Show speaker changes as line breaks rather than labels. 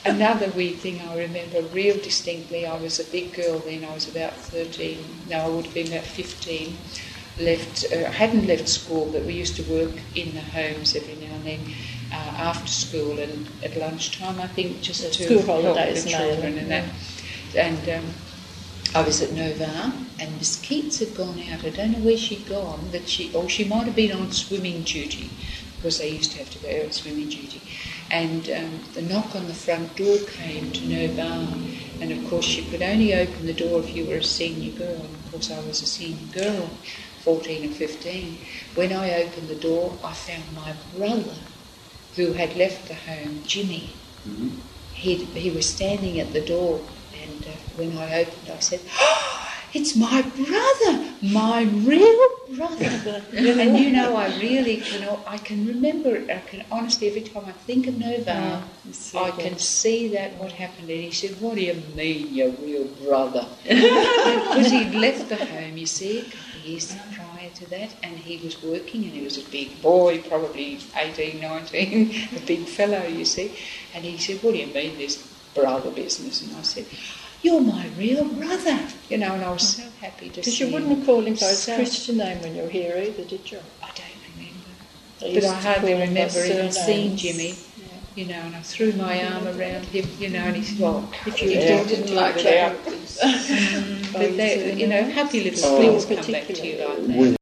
another weird thing I remember real distinctly, I was a big girl then, I was about 13, no, I would have been about 15, hadn't left school, but we used to work in the homes every now and then after school and at lunchtime, I think, just to
school
help
holidays
the children and that. And I was at Nova, and Miss Keats had gone out. I don't know where she'd gone, but she might have been on swimming duty, because they used to have to go on swimming duty. And the knock on the front door came to Nova, and of course you could only open the door if you were a senior girl. And of course I was a senior girl, 14 or 15. When I opened the door, I found my brother, who had left the home, Jimmy.
Mm-hmm.
He was standing at the door, and when I opened, I said, "Oh, it's my brother, my real brother." And you know, I can remember it. I can honestly, every time I think of Nova, I can see that what happened. And he said, "What do you mean, your real brother?" Because he'd left the home, you see, a couple of years prior to that, and he was working, and he was a big boy, probably 18, 19, a big fellow, you see. And he said, "What do you mean, this brother business?" And I said, "You're my real brother," you know, and I was so happy to see him.
Because you wouldn't call him by his Christian name when you were here either, did you?
I don't remember. But I hardly remember even seeing Jimmy, you know, and I threw my arm around him, you know, and he said, "Well,
if you didn't like that."
But they, you know, happy little things come back to you like that.